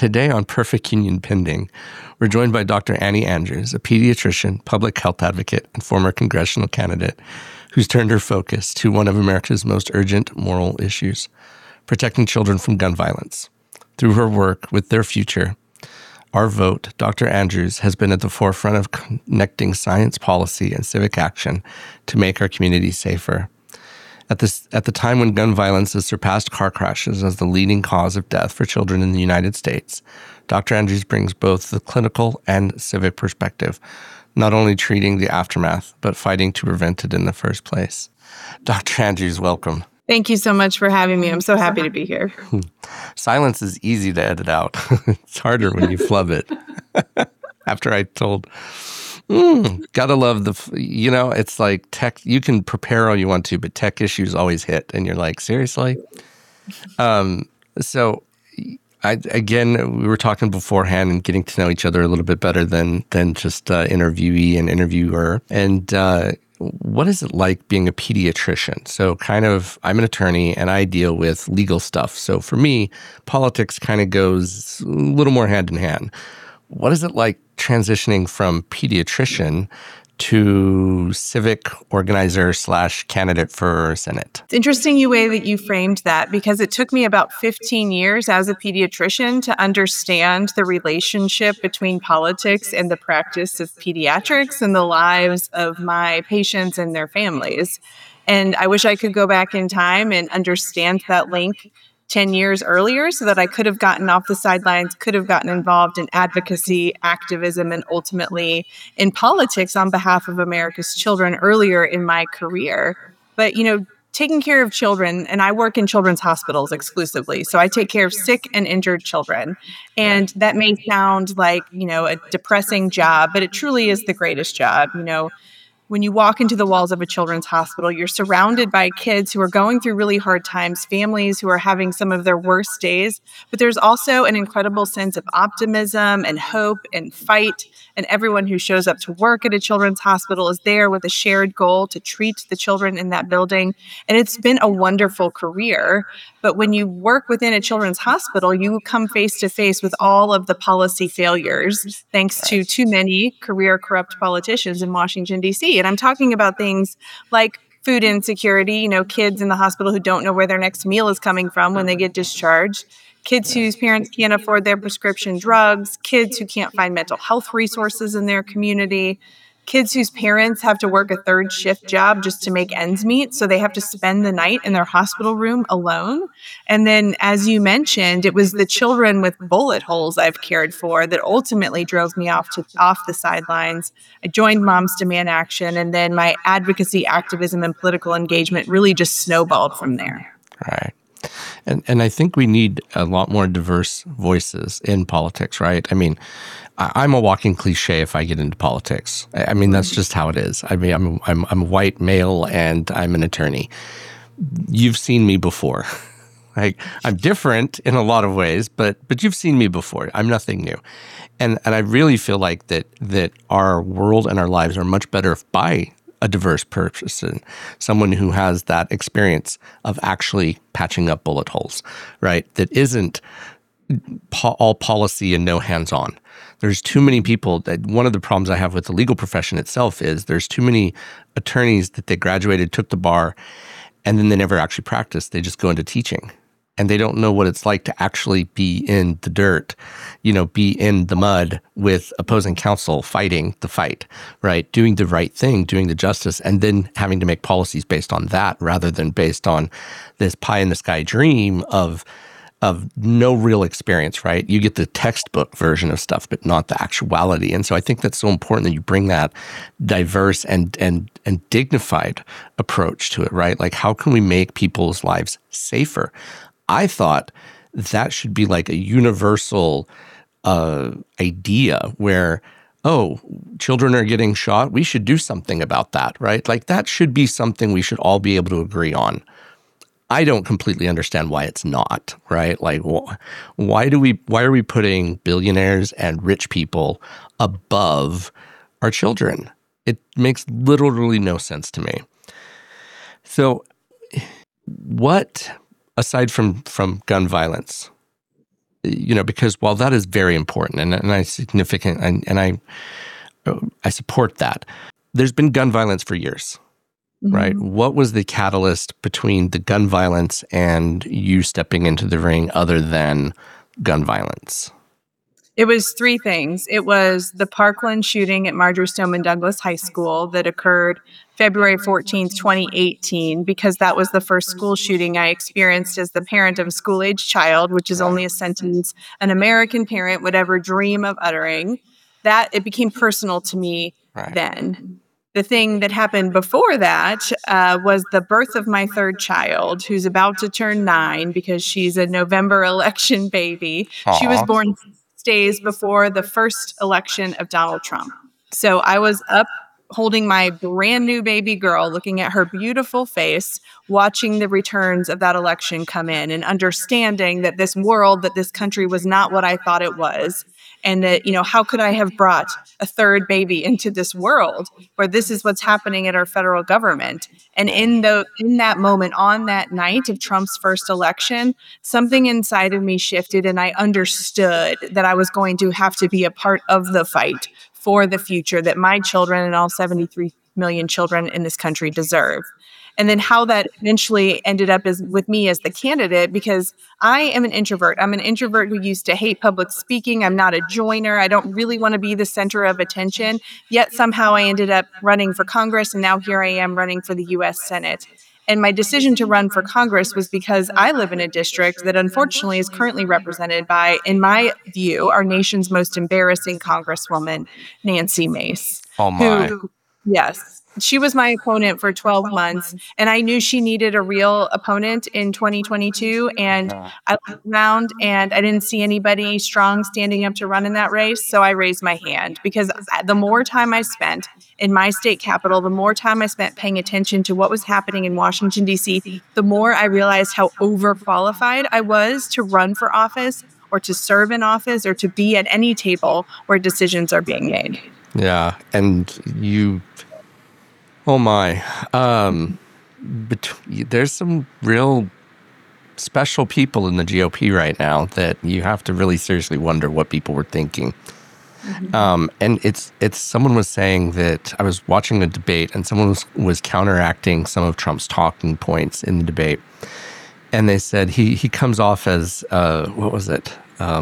today on Perfect Union Pending, we're joined by Dr. Annie Andrews, a pediatrician, public health advocate, and former congressional candidate who's turned her focus to one of America's most urgent moral issues, protecting children from gun violence. Through her work with Their Future, Our Vote, Dr. Andrews has been at the forefront of connecting science, policy, and civic action to make our communities safer. At the time when gun violence has surpassed car crashes as the leading cause of death for children in the United States, Dr. Andrews brings both the clinical and civic perspective, not only treating the aftermath, but fighting to prevent it in the first place. Dr. Andrews, welcome. Thank you so much for having me. I'm so happy to be here. Silence is easy to edit out. It's harder when you flub it. After I told... gotta love it's like tech, you can prepare all you want to, but tech issues always hit. And you're like, seriously? So we were talking beforehand and getting to know each other a little bit better than just interviewee and interviewer. And what is it like being a pediatrician? So I'm an attorney and I deal with legal stuff. So for me, politics kind of goes a little more hand in hand. What is it like transitioning from pediatrician to civic organizer / candidate for Senate? It's interesting the way that you framed that, because it took me about 15 years as a pediatrician to understand the relationship between politics and the practice of pediatrics and the lives of my patients and their families. And I wish I could go back in time and understand that link 10 years earlier so that I could have gotten off the sidelines, could have gotten involved in advocacy, activism, and ultimately in politics on behalf of America's children earlier in my career. But, taking care of children, and I work in children's hospitals exclusively, so I take care of sick and injured children. And that may sound like, a depressing job, but it truly is the greatest job. When you walk into the walls of a children's hospital, you're surrounded by kids who are going through really hard times, families who are having some of their worst days. But there's also an incredible sense of optimism and hope and fight. And everyone who shows up to work at a children's hospital is there with a shared goal to treat the children in that building. And it's been a wonderful career. But when you work within a children's hospital, you come face to face with all of the policy failures, thanks to too many career corrupt politicians in Washington, D.C. And I'm talking about things like food insecurity, kids in the hospital who don't know where their next meal is coming from when they get discharged, kids whose parents can't afford their prescription drugs, kids who can't find mental health resources in their community, kids whose parents have to work a third shift job just to make ends meet, so they have to spend the night in their hospital room alone. And then, as you mentioned, it was the children with bullet holes I've cared for that ultimately drove me off the sidelines. I joined Moms Demand Action, and then my advocacy, activism, and political engagement really just snowballed from there. Right. And I think we need a lot more diverse voices in politics, right? I mean, I'm a walking cliche if I get into politics. I mean, that's just how it is. I mean, I'm a white male and I'm an attorney. You've seen me before. I'm different in a lot of ways, but you've seen me before. I'm nothing new. And I really feel like that our world and our lives are much better by a diverse person, someone who has that experience of actually patching up bullet holes, right? That isn't all policy and no hands-on. There's too many people that one of the problems I have with the legal profession itself is there's too many attorneys that they graduated, took the bar, and then they never actually practiced. They just go into teaching. And they don't know what it's like to actually be in the dirt, be in the mud with opposing counsel fighting the fight, right? Doing the right thing, doing the justice, and then having to make policies based on that rather than based on this pie in the sky dream of no real experience, right? You get the textbook version of stuff, but not the actuality. And so I think that's so important that you bring that diverse and dignified approach to it, right? Like, how can we make people's lives safer? I thought that should be like a universal idea where, children are getting shot. We should do something about that, right? Like, that should be something we should all be able to agree on. I don't completely understand why it's not, right? Like, why are we putting billionaires and rich people above our children? It makes literally no sense to me. So what, aside from gun violence, because while that is very important and I significant and I support that, there's been gun violence for years, right? What was the catalyst between the gun violence and you stepping into the ring other than gun violence? It was three things. It was the Parkland shooting at Marjory Stoneman Douglas High School that occurred February 14th, 2018, because that was the first school shooting I experienced as the parent of a school-age child, which is only a sentence an American parent would ever dream of uttering. That it became personal to me then. The thing that happened before that was the birth of my third child, who's about to turn 9 because she's a November election baby. Aww. She was born 6 days before the first election of Donald Trump. So I was up holding my brand new baby girl, looking at her beautiful face, watching the returns of that election come in and understanding that this world, that this country was not what I thought it was. And that, how could I have brought a third baby into this world where this is what's happening at our federal government? And in that moment, on that night of Trump's first election, something inside of me shifted and I understood that I was going to have to be a part of the fight for the future that my children and all 73 million children in this country deserve. And then how that eventually ended up is with me as the candidate, because I am an introvert. I'm an introvert who used to hate public speaking. I'm not a joiner. I don't really want to be the center of attention. Yet somehow I ended up running for Congress, and now here I am running for the U.S. Senate. And my decision to run for Congress was because I live in a district that unfortunately is currently represented by, in my view, our nation's most embarrassing Congresswoman, Nancy Mace. Oh my. Yes. She was my opponent for 12 months, and I knew she needed a real opponent in 2022. And I looked around and I didn't see anybody strong standing up to run in that race. So I raised my hand, because the more time I spent in my state capital, the more time I spent paying attention to what was happening in Washington, D.C., the more I realized how overqualified I was to run for office or to serve in office or to be at any table where decisions are being made. Yeah. And oh my, there's some real special people in the GOP right now that you have to really seriously wonder what people were thinking. And it's someone was saying that I was watching a debate and someone was counteracting some of Trump's talking points in the debate. And they said he comes off as, what was it?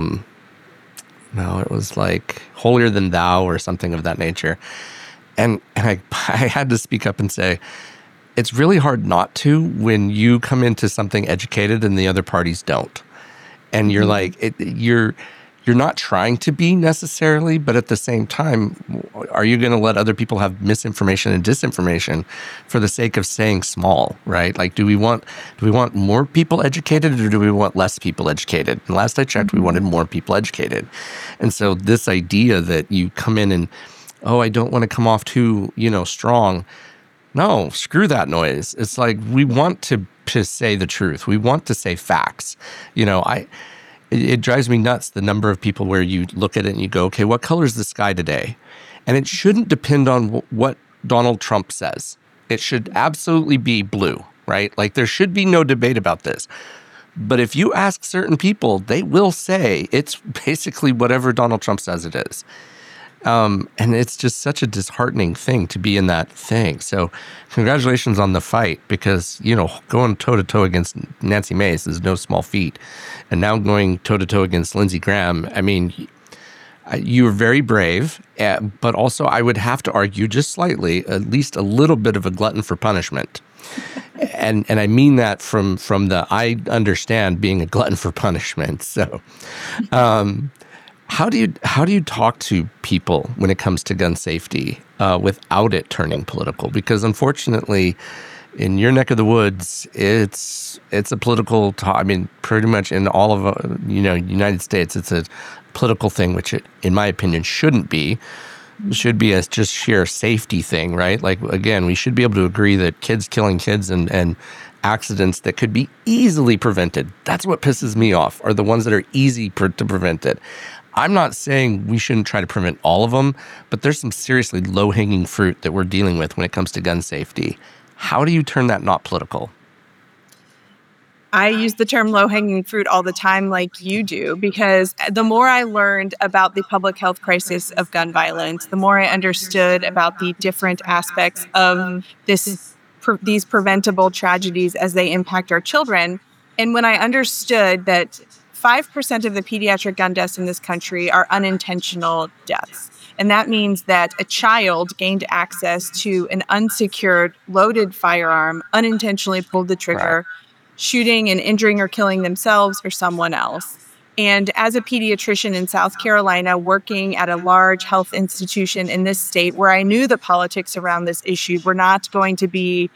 No, it was like holier than thou or something of that nature. And I had to speak up and say, it's really hard not to when you come into something educated and the other parties don't. And you're like, you're not trying to be necessarily, but at the same time, are you going to let other people have misinformation and disinformation for the sake of staying small, right? Like, do we want more people educated, or do we want less people educated? And last I checked, we wanted more people educated. And so this idea that you come in and, oh, I don't want to come off too, strong. No, screw that noise. It's like, we want to say the truth. We want to say facts. It drives me nuts, the number of people where you look at it and you go, okay, what color is the sky today? And it shouldn't depend on what Donald Trump says. It should absolutely be blue, right? Like, there should be no debate about this. But if you ask certain people, they will say it's basically whatever Donald Trump says it is. And it's just such a disheartening thing to be in that thing. So congratulations on the fight, because, going toe-to-toe against Nancy Mace is no small feat. And now going toe-to-toe against Lindsey Graham, I mean, you were very brave, but also I would have to argue just slightly, at least a little bit of a glutton for punishment. And I mean that from I understand being a glutton for punishment. So, How do you talk to people when it comes to gun safety without it turning political? Because unfortunately, in your neck of the woods, it's a political talk. I mean, pretty much in all of United States, it's a political thing, which it, in my opinion, shouldn't be. It should be a just sheer safety thing, right? Like, again, we should be able to agree that kids killing kids and accidents that could be easily prevented. That's what pisses me off, are the ones that are easy to prevent it. I'm not saying we shouldn't try to prevent all of them, but there's some seriously low-hanging fruit that we're dealing with when it comes to gun safety. How do you turn that not political? I use the term low-hanging fruit all the time, like you do, because the more I learned about the public health crisis of gun violence, the more I understood about the different aspects of these preventable tragedies as they impact our children. And when I understood that 5% of the pediatric gun deaths in this country are unintentional deaths. And that means that a child gained access to an unsecured, loaded firearm, unintentionally pulled the trigger, shooting and injuring or killing themselves or someone else. And as a pediatrician in South Carolina, working at a large health institution in this state where I knew the politics around this issue were not going to be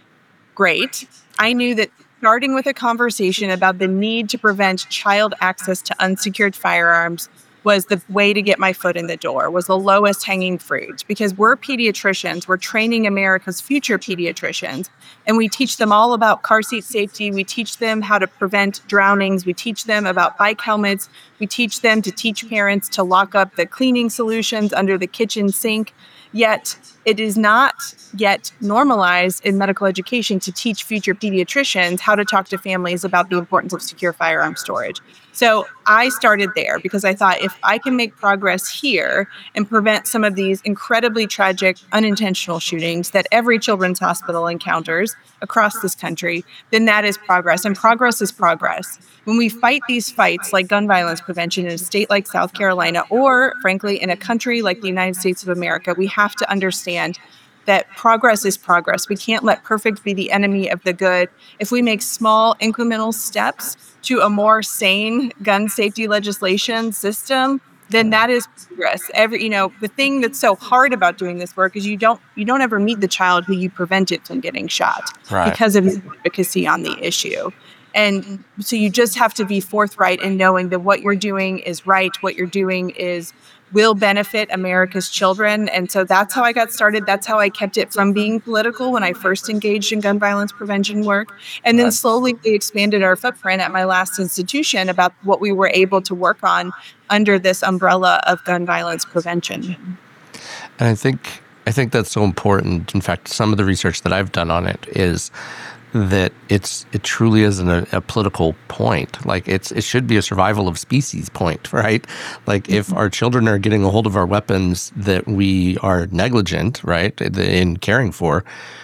great, I knew that starting with a conversation about the need to prevent child access to unsecured firearms was the way to get my foot in the door, was the lowest hanging fruit. Because we're pediatricians, we're training America's future pediatricians, and we teach them all about car seat safety. We teach them how to prevent drownings. We teach them about bike helmets. We teach them to teach parents to lock up the cleaning solutions under the kitchen sink. Yet it is not yet normalized in medical education to teach future pediatricians how to talk to families about the importance of secure firearm storage. So I started there because I thought if I can make progress here and prevent some of these incredibly tragic unintentional shootings that every children's hospital encounters across this country, then that is progress. And progress is progress. When we fight these fights like gun violence prevention in a state like South Carolina, or frankly, in a country like the United States of America, we have to understand that progress is progress. We can't let perfect be the enemy of the good. If we make small incremental steps to a more sane gun safety legislation system, then that is progress. The thing that's so hard about doing this work is you don't ever meet the child who you prevented from getting shot because of advocacy on the issue. And so you just have to be forthright in knowing that what you're doing is right, what you're doing will benefit America's children. And so that's how I got started. That's how I kept it from being political when I first engaged in gun violence prevention work. And then slowly we expanded our footprint at my last institution about what we were able to work on under this umbrella of gun violence prevention. And I think that's so important. In fact, some of the research that I've done on it is that it truly isn't a political point. Like it should be a survival of species point, right? Like if our children are getting a hold of our weapons that we are negligent, right, in caring for,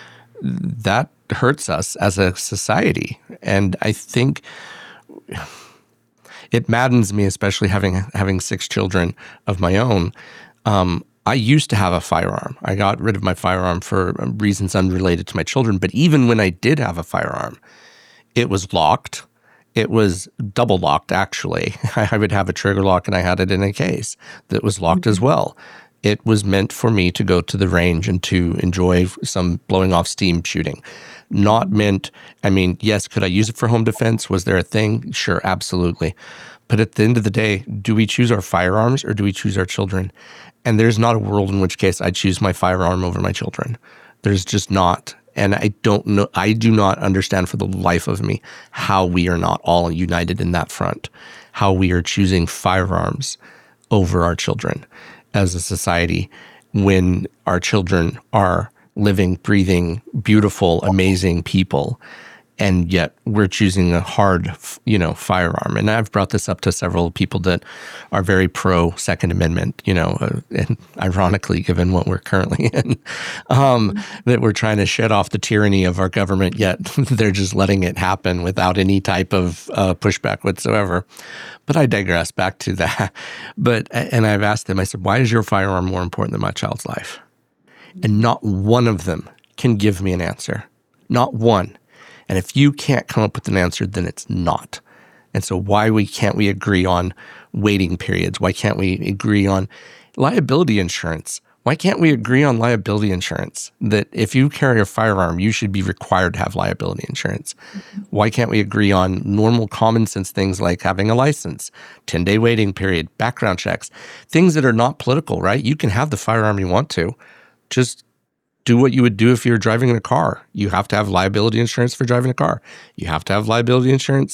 that hurts us as a society. And I think it maddens me, especially having 6 children of my own. I used to have a firearm. I got rid of my firearm for reasons unrelated to my children. But even when I did have a firearm, it was locked. It was double locked, actually. I would have a trigger lock and I had it in a case that was locked as well. It was meant for me to go to the range and to enjoy some blowing off steam shooting. Not meant, yes, could I use it for home defense? Was there a thing? Sure, absolutely. But at the end of the day, do we choose our firearms or do we choose our children? And there's not a world in which case I choose my firearm over my children. There's just not. And I don't know, I do not understand for the life of me how we are not all united in that front, how we are choosing firearms over our children as a society when our children are living, breathing, beautiful, amazing people. And yet we're choosing a hard, firearm. And I've brought this up to several people that are very pro Second Amendment, and ironically, given what we're currently in, that we're trying to shed off the tyranny of our government, yet they're just letting it happen without any type of pushback whatsoever. But I digress back to that. And I've asked them, I said, why is your firearm more important than my child's life? And not one of them can give me an answer. Not one. And if you can't come up with an answer, then it's not. And so can't we agree on waiting periods? Why can't we agree on liability insurance? Why can't we agree on liability insurance? That if you carry a firearm, you should be required to have liability insurance. Why can't we agree on normal common sense things like having a license, 10-day waiting period, background checks, things that are not political, right? You can have the firearm you want to. Just do what you would do if you're driving in a car. You have to have liability insurance for driving a car. You have to have liability insurance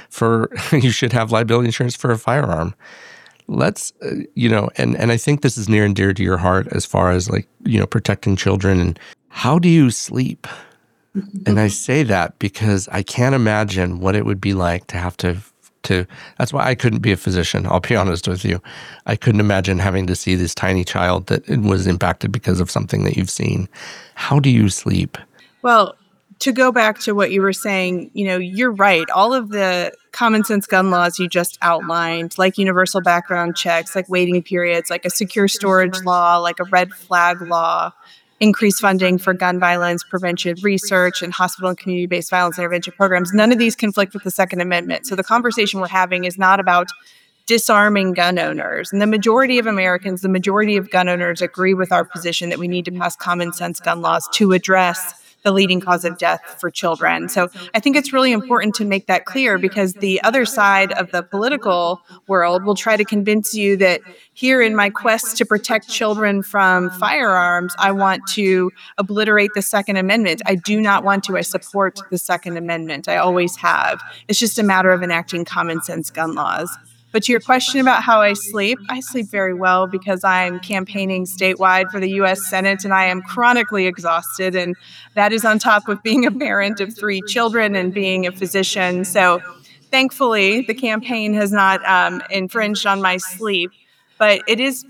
you should have liability insurance for a firearm. Let's, and I think this is near and dear to your heart as far as protecting children. And how do you sleep And I say that because I can't imagine what it would be like to have to that's why I couldn't be a physician. I'll be honest with you. I couldn't imagine having to see this tiny child that was impacted because of something that you've seen. How do you sleep? Well, to go back to what you were saying, you're right. All of the common sense gun laws you just outlined, like universal background checks, like waiting periods, like a secure storage law, like a red flag law, increased funding for gun violence prevention research and hospital and community-based violence intervention programs, none of these conflict with the Second Amendment. So the conversation we're having is not about disarming gun owners. And the majority of Americans, the majority of gun owners agree with our position that we need to pass common sense gun laws to address the leading cause of death for children. So I think it's really important to make that clear, because the other side of the political world will try to convince you that here, in my quest to protect children from firearms, I want to obliterate the Second Amendment. I do not want to. I support the Second Amendment. I always have. It's just a matter of enacting common sense gun laws. But to your question about how I sleep very well because I'm campaigning statewide for the U.S. Senate, and I am chronically exhausted. And that is on top of being a parent of 3 children and being a physician. So thankfully, the campaign has not infringed on my sleep. But it is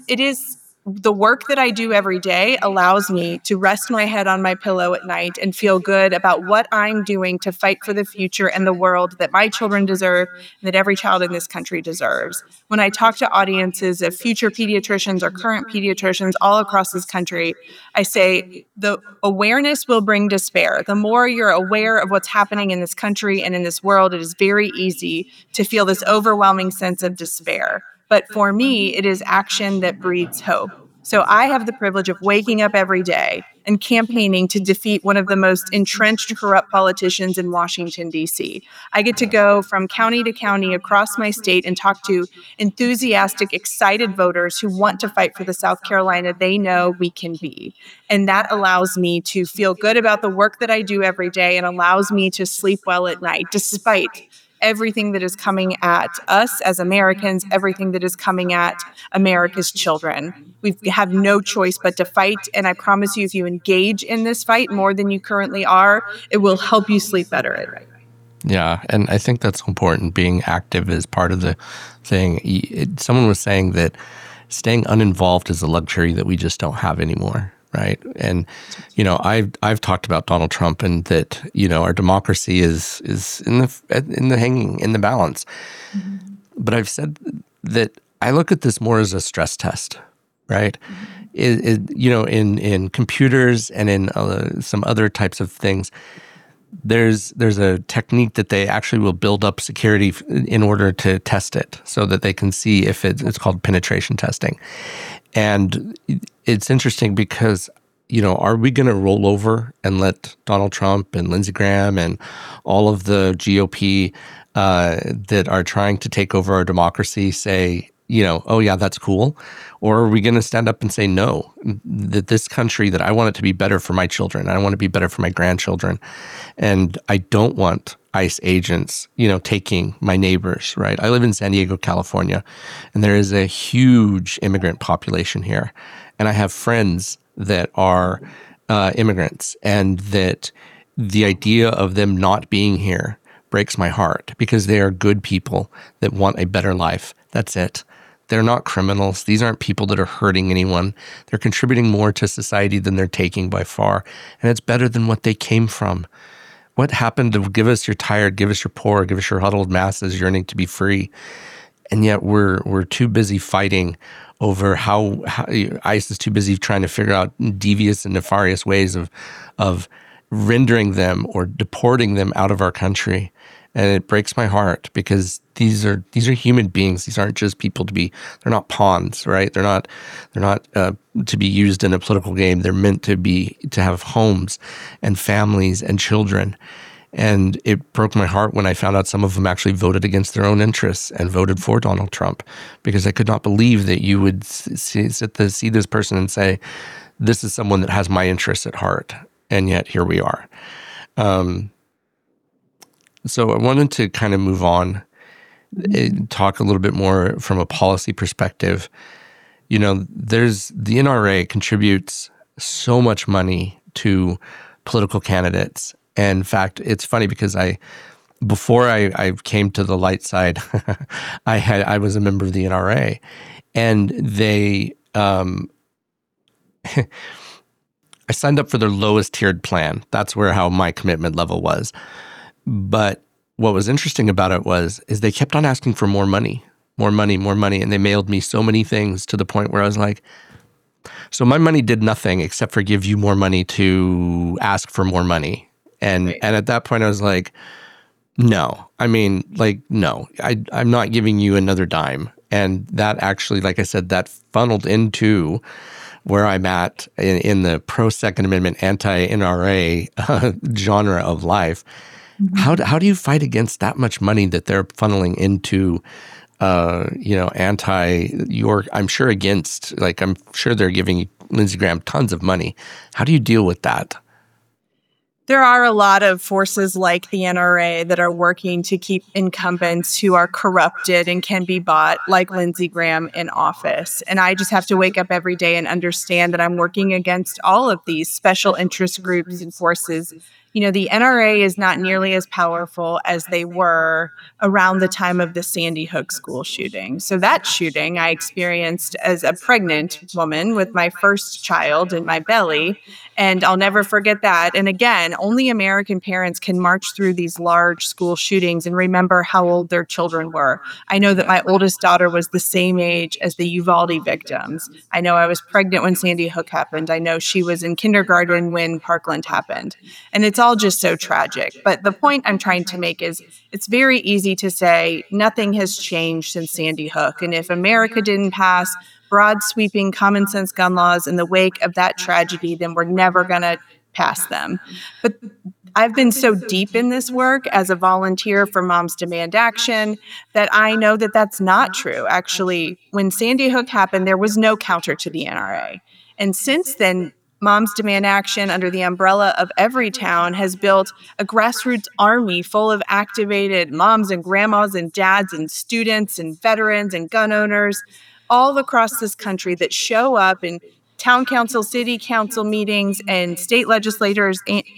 the work that I do every day allows me to rest my head on my pillow at night and feel good about what I'm doing to fight for the future and the world that my children deserve and that every child in this country deserves. When I talk to audiences of future pediatricians or current pediatricians all across this country, I say the awareness will bring despair. The more you're aware of what's happening in this country and in this world, it is very easy to feel this overwhelming sense of despair. But for me, it is action that breeds hope. So I have the privilege of waking up every day and campaigning to defeat one of the most entrenched, corrupt politicians in Washington, D.C. I get to go from county to county across my state and talk to enthusiastic, excited voters who want to fight for the South Carolina they know we can be. And that allows me to feel good about the work that I do every day and allows me to sleep well at night, despite everything that is coming at us as Americans, everything that is coming at America's children. We have no choice but to fight. And I promise you, if you engage in this fight more than you currently are, it will help you sleep better at night. Yeah, and I think that's important. Being active is part of the thing. Someone was saying that staying uninvolved is a luxury that we just don't have anymore. Right. And, I've talked about Donald Trump and that, our democracy is in the hanging in the balance. Mm-hmm. But I've said that I look at this more as a stress test. Right. Mm-hmm. In computers and in some other types of things, there's a technique that they actually will build up security in order to test it so that they can see if it's called penetration testing. And it's interesting because, are we going to roll over and let Donald Trump and Lindsey Graham and all of the GOP that are trying to take over our democracy say, oh yeah, that's cool? Or are we going to stand up and say, no, that this country, that I want it to be better for my children. I want it to be better for my grandchildren. And I don't want ICE agents, taking my neighbors, right? I live in San Diego, California, and there is a huge immigrant population here. And I have friends that are immigrants, and that the idea of them not being here breaks my heart because they are good people that want a better life. That's it. They're not criminals. These aren't people that are hurting anyone. They're contributing more to society than they're taking by far. And it's better than what they came from. What happened to give us your tired, give us your poor, give us your huddled masses yearning to be free? And yet we're too busy fighting over how ICE is too busy trying to figure out devious and nefarious ways of rendering them or deporting them out of our country. And it breaks my heart because these are human beings. These aren't just people they're not pawns, right? They're not to be used in a political game. They're meant to have homes and families and children. And it broke my heart when I found out some of them actually voted against their own interests and voted for Donald Trump, because I could not believe that you would see this person and say, this is someone that has my interests at heart. And yet here we are. So I wanted to kind of move on, talk a little bit more from a policy perspective. The NRA contributes so much money to political candidates, And in fact, it's funny because before I came to the light side, I was a member of the NRA, and they I signed up for their lowest tiered plan. That's how my commitment level was. But what was interesting about it is they kept on asking for more money, more money, more money, and they mailed me so many things to the point where I was like, so my money did nothing except for give you more money to ask for more money. And Right. and at that point I was like, no. I mean, like, no. I'm not giving you another dime. And that actually, like I said, that funneled into where I'm at in the pro-Second Amendment, anti-NRA genre of life. How do you fight against that much money that they're funneling into, I'm sure against, like, I'm sure they're giving Lindsey Graham tons of money. How do you deal with that? There are a lot of forces like the NRA that are working to keep incumbents who are corrupted and can be bought, like Lindsey Graham, in office. And I just have to wake up every day and understand that I'm working against all of these special interest groups and forces. The NRA is not nearly as powerful as they were around the time of the Sandy Hook school shooting. So that shooting I experienced as a pregnant woman with my first child in my belly. And I'll never forget that. And again, only American parents can march through these large school shootings and remember how old their children were. I know that my oldest daughter was the same age as the Uvalde victims. I know I was pregnant when Sandy Hook happened. I know she was in kindergarten when Parkland happened. And it's all just so tragic. But the point I'm trying to make is it's very easy to say nothing has changed since Sandy Hook. And if America didn't pass broad sweeping common sense gun laws in the wake of that tragedy, then we're never going to pass them. But I've been so deep in this work as a volunteer for Moms Demand Action that I know that that's not true. Actually, when Sandy Hook happened, there was no counter to the NRA. And since then, Moms Demand Action, under the umbrella of Everytown, has built a grassroots army full of activated moms and grandmas and dads and students and veterans and gun owners all across this country that show up in town council, city council meetings, and state legislatures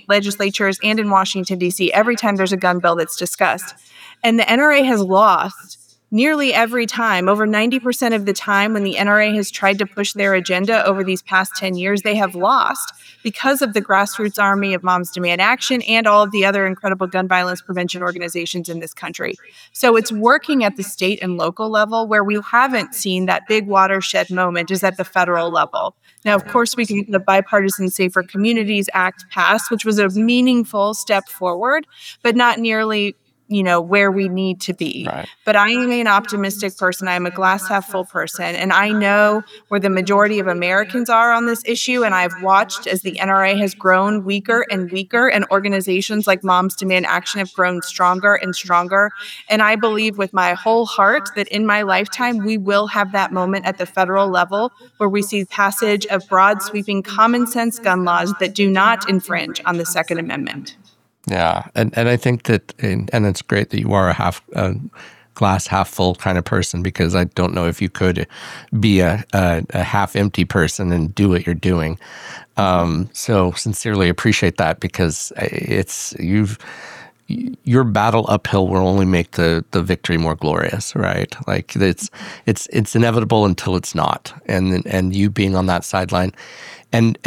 and in Washington, D.C. every time there's a gun bill that's discussed. And the NRA has lost nearly every time. Over 90% of the time when the NRA has tried to push their agenda over these past 10 years, they have lost because of the grassroots army of Moms Demand Action and all of the other incredible gun violence prevention organizations in this country. So it's working at the state and local level. Where we haven't seen that big watershed moment is at the federal level. Now, of course, we can get the Bipartisan Safer Communities Act passed, which was a meaningful step forward, but not nearly where we need to be. Right. But I am an optimistic person. I am a glass half full person. And I know where the majority of Americans are on this issue. And I've watched as the NRA has grown weaker and weaker, and organizations like Moms Demand Action have grown stronger and stronger. And I believe with my whole heart that in my lifetime, we will have that moment at the federal level where we see passage of broad sweeping common sense gun laws that do not infringe on the Second Amendment. Yeah, and I think that, and it's great that you are a glass half full kind of person, because I don't know if you could be a half empty person and do what you're doing. So sincerely appreciate that, because your battle uphill will only make the victory more glorious, right? Like it's inevitable until it's not, and you being on that sideline, and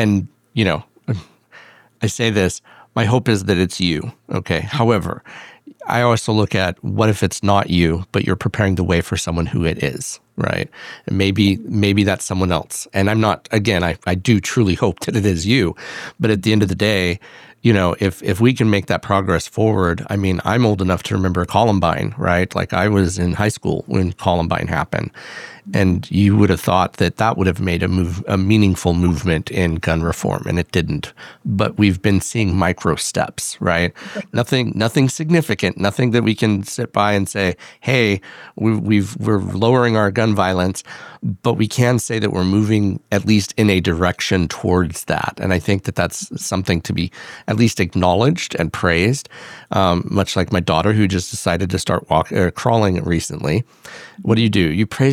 I say this. My hope is that it's you, okay? However, I also look at what if it's not you, but you're preparing the way for someone who it is, right? And maybe that's someone else. And I'm not, again, I do truly hope that it is you. But at the end of the day, if we can make that progress forward, I mean, I'm old enough to remember Columbine, right? Like I was in high school when Columbine happened. And you would have thought that would have made a meaningful movement in gun reform, and it didn't. But we've been seeing micro steps, right? Nothing significant, nothing that we can sit by and say, "Hey, we're lowering our gun violence," but we can say that we're moving at least in a direction towards that. And I think that that's something to be at least acknowledged and praised. Much like my daughter, who just decided to start crawling recently. What do? You praise the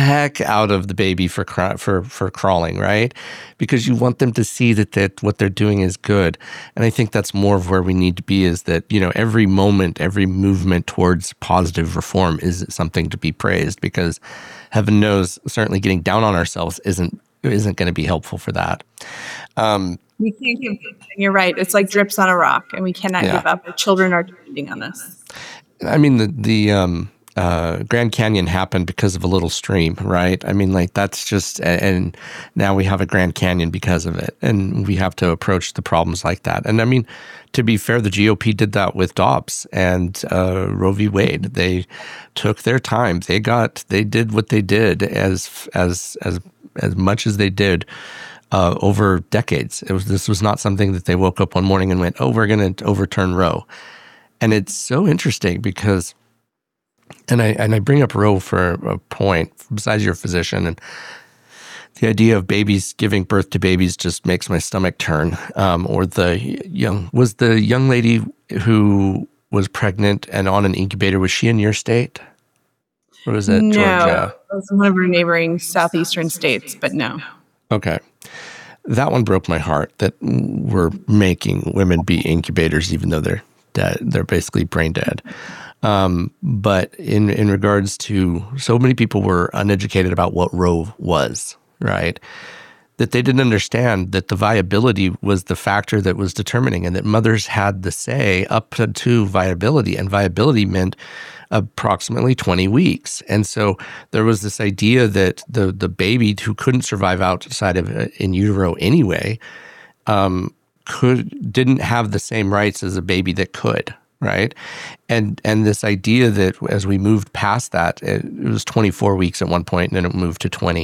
heck out of the baby for crawling, right? Because you want them to see that what they're doing is good. And I think that's more of where we need to be, is that, every moment, every movement towards positive reform is something to be praised, because heaven knows certainly getting down on ourselves isn't going to be helpful for that. We can't give up. You're right. It's like drips on a rock, and we cannot give up. Our children are depending on us. I mean, the Grand Canyon happened because of a little stream, right? I mean, like, that's just, and now we have a Grand Canyon because of it, and we have to approach the problems like that. And I mean, to be fair, the GOP did that with Dobbs and Roe v. Wade. They took their time. They did what they did as much as they did over decades. This was not something that they woke up one morning and went, "Oh, we're going to overturn Roe." And it's so interesting because, and I bring up Roe for a point, besides you're a physician, and the idea of babies giving birth to babies just makes my stomach turn. Or the young lady who was pregnant and on an incubator, was she in your state? Or was it Georgia? It was one of our neighboring southeastern states, but no. Okay. That one broke my heart, that we're making women be incubators even though they're dead. They're basically brain dead. But in regards to, so many people were uneducated about what Roe was, right? That they didn't understand that the viability was the factor that was determining, and that mothers had the say up to viability, and viability meant approximately 20 weeks. And so there was this idea that the baby who couldn't survive outside of in utero anyway didn't have the same rights as a baby that could, right? And this idea that as we moved past that, it was 24 weeks at one point, and then it moved to 20.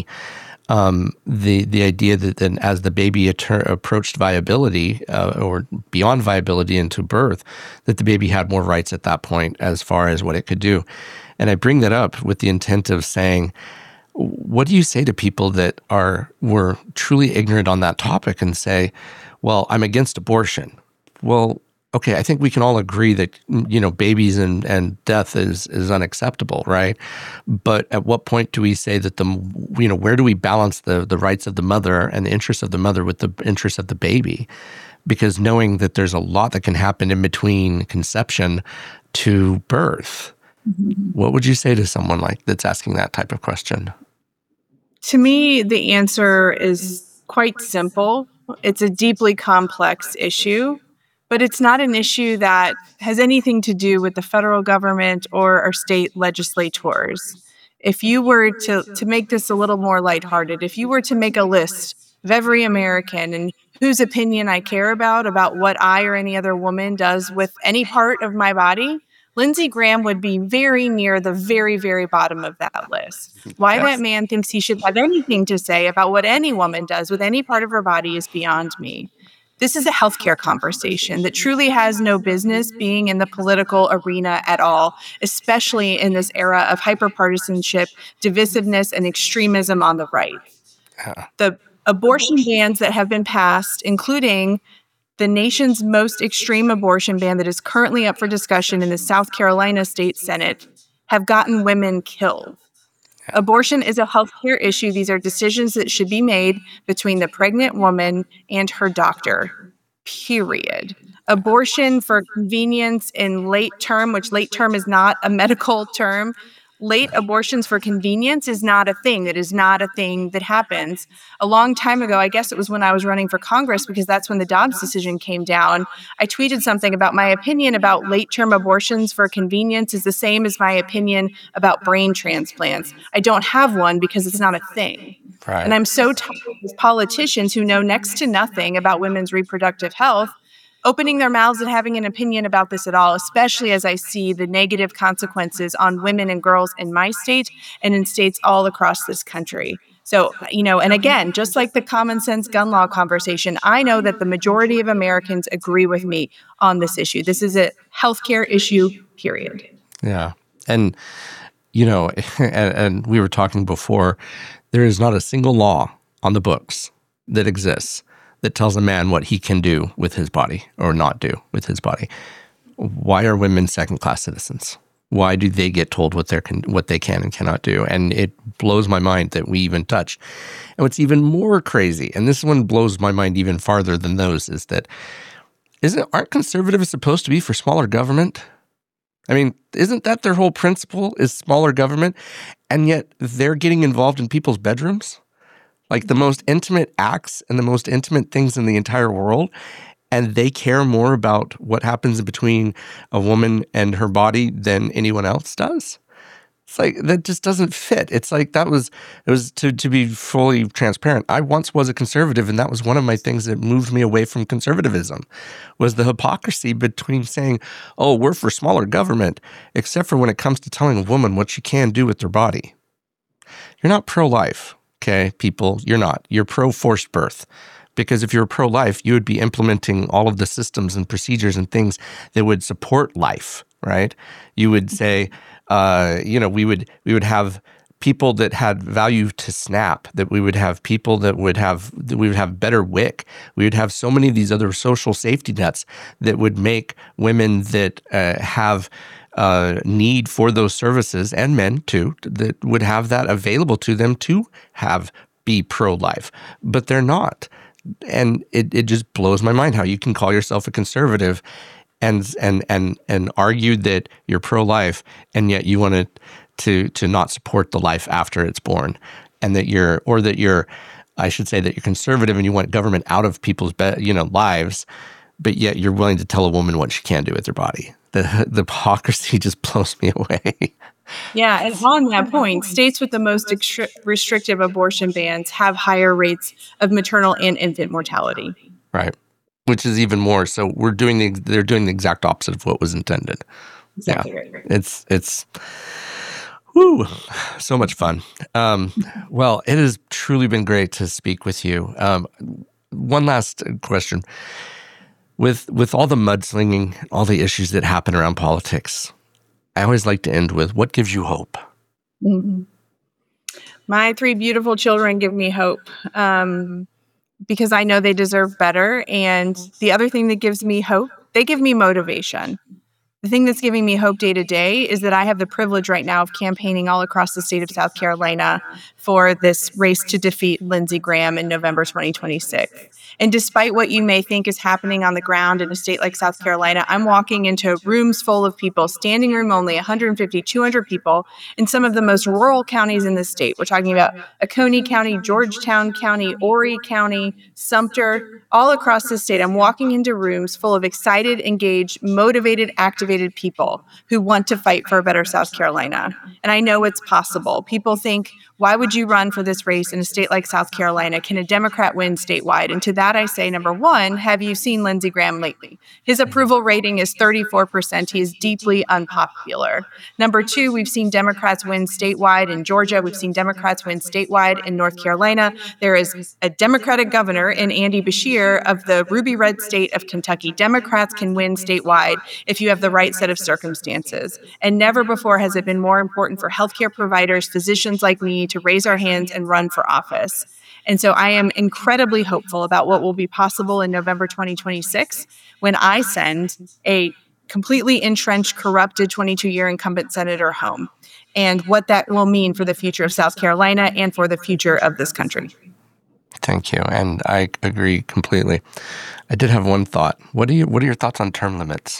The idea that then as the baby approached viability or beyond viability into birth, that the baby had more rights at that point as far as what it could do. And I bring that up with the intent of saying, what do you say to people that were truly ignorant on that topic and say, well, I'm against abortion? Well, okay, I think we can all agree that, babies and death is unacceptable, right? But at what point do we say that where do we balance the rights of the mother and the interests of the mother with the interests of the baby? Because knowing that there's a lot that can happen in between conception to birth, what would you say to someone that's asking that type of question? To me, the answer is quite simple. It's a deeply complex issue. But it's not an issue that has anything to do with the federal government or our state legislators. If you were to make this a little more lighthearted, if you were to make a list of every American and whose opinion I care about what I or any other woman does with any part of my body, Lindsey Graham would be very near the very, very bottom of that list. Why that man thinks he should have anything to say about what any woman does with any part of her body is beyond me. This is a healthcare conversation that truly has no business being in the political arena at all, especially in this era of hyperpartisanship, divisiveness, and extremism on the right. The abortion bans that have been passed, including the nation's most extreme abortion ban that is currently up for discussion in the South Carolina State Senate, have gotten women killed. Abortion is a healthcare issue. These are decisions that should be made between the pregnant woman and her doctor, period. Abortion for convenience in late term, which late term is not a medical term. Late abortions for convenience is not a thing. That is not a thing that happens. A long time ago, I guess it was when I was running for Congress, because that's when the Dobbs decision came down, I tweeted something about my opinion about late-term abortions for convenience is the same as my opinion about brain transplants. I don't have one because it's not a thing. Right. And I'm so tired of politicians who know next to nothing about women's reproductive health opening their mouths and having an opinion about this at all, especially as I see the negative consequences on women and girls in my state and in states all across this country. So, and again, just like the common sense gun law conversation, I know that the majority of Americans agree with me on this issue. This is a healthcare issue, period. Yeah. And, and we were talking before, there is not a single law on the books that exists that tells a man what he can do with his body or not do with his body. Why are women second-class citizens? Why do they get told what they can and cannot do? And it blows my mind that we even touch. And what's even more crazy, and this one blows my mind even farther than those, is that aren't conservatives supposed to be for smaller government? I mean, isn't that their whole principle, is smaller government? And yet they're getting involved in people's bedrooms, like the most intimate acts and the most intimate things in the entire world. And they care more about what happens between a woman and her body than anyone else does. It's like, that just doesn't fit. It's like it was to be fully transparent. I once was a conservative, and that was one of my things that moved me away from conservatism, was the hypocrisy between saying, oh, we're for smaller government, except for when it comes to telling a woman what she can do with her body. You're not pro-life, okay, people? You're not. You're pro-forced birth. Because if you're pro-life, you would be implementing all of the systems and procedures and things that would support life, right? You would say, we would have people that had value to SNAP, that we would have people that we would have better WIC. We would have so many of these other social safety nets that would make women that have need for those services, and men too, that would have that available to them to be pro-life. But they're not. And it just blows my mind how you can call yourself a conservative and argue that you're pro-life, and yet you want to not support the life after it's born, and that you're conservative and you want government out of people's lives, but yet you're willing to tell a woman what she can do with her body. The hypocrisy just blows me away. Yeah, and on that point, states with the most restrictive abortion bans have higher rates of maternal and infant mortality. Right, which is even more. So they're doing the exact opposite of what was intended. Exactly right. It's woo, so much fun. Well, it has truly been great to speak with you. One last question. With all the mudslinging, all the issues that happen around politics, I always like to end with, what gives you hope? Mm-hmm. My 3 beautiful children give me hope, because I know they deserve better. And the other thing that gives me hope, they give me motivation. The thing that's giving me hope day to day is that I have the privilege right now of campaigning all across the state of South Carolina for this race to defeat Lindsey Graham in November 2026. And despite what you may think is happening on the ground in a state like South Carolina, I'm walking into rooms full of people, standing room only, 150, 200 people, in some of the most rural counties in the state. We're talking about Oconee County, Georgetown County, Horry County, Sumter, all across the state. I'm walking into rooms full of excited, engaged, motivated, activated people who want to fight for a better South Carolina. And I know it's possible. People think, why would you run for this race in a state like South Carolina? Can a Democrat win statewide? And to that I say, number one, have you seen Lindsey Graham lately? His approval rating is 34%. He is deeply unpopular. Number two, we've seen Democrats win statewide in Georgia. We've seen Democrats win statewide in North Carolina. There is a Democratic governor in Andy Beshear of the ruby red state of Kentucky. Democrats can win statewide if you have the right set of circumstances. And never before has it been more important for healthcare providers, physicians like me, to raise our hands and run for office. And so I am incredibly hopeful about what will be possible in November 2026 when I send a completely entrenched, corrupted 22-year incumbent senator home, and what that will mean for the future of South Carolina and for the future of this country. Thank you. And I agree completely. I did have one thought. What are your thoughts on term limits?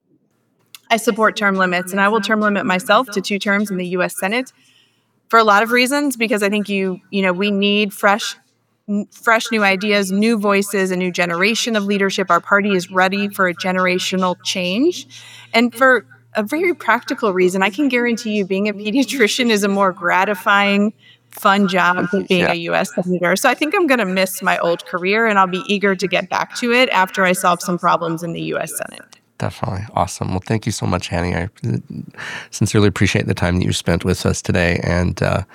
I support term limits, and I will term limit myself to 2 terms in the U.S. Senate for a lot of reasons, because I think we need fresh new ideas, new voices, a new generation of leadership. Our party is ready for a generational change. And for a very practical reason, I can guarantee you being a pediatrician is a more gratifying, fun job than being a U.S. senator. So I think I'm going to miss my old career, and I'll be eager to get back to it after I solve some problems in the U.S. Senate. Definitely. Awesome. Well, thank you so much, Annie. I sincerely appreciate the time that you spent with us today, and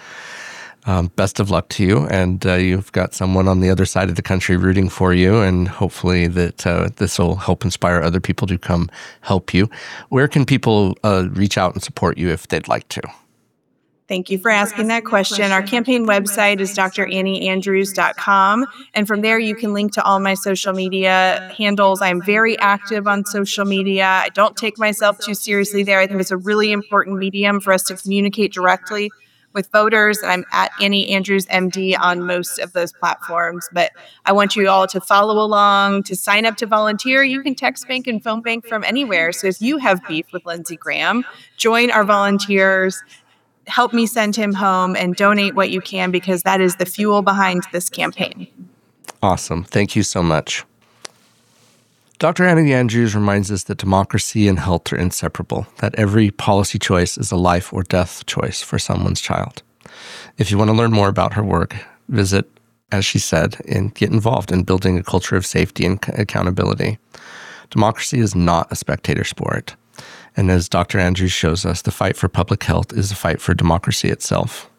best of luck to you. And you've got someone on the other side of the country rooting for you, and hopefully that this will help inspire other people to come help you. Where can people reach out and support you if they'd like to? Thank you for asking that question. Our campaign website is drannieandrews.com. And from there, you can link to all my social media handles. I'm very active on social media. I don't take myself too seriously there. I think it's a really important medium for us to communicate directly with voters. And I'm at Annie Andrews MD on most of those platforms. But I want you all to follow along, to sign up to volunteer. You can text bank and phone bank from anywhere. So if you have beef with Lindsey Graham, join our volunteers. Help me send him home and donate what you can, because that is the fuel behind this campaign. Awesome. Thank you so much. Dr. Annie Andrews reminds us that democracy and health are inseparable, that every policy choice is a life or death choice for someone's child. If you want to learn more about her work, visit, as she said, and get involved in building a culture of safety and accountability. Democracy is not a spectator sport. And as Dr. Andrews shows us, the fight for public health is a fight for democracy itself.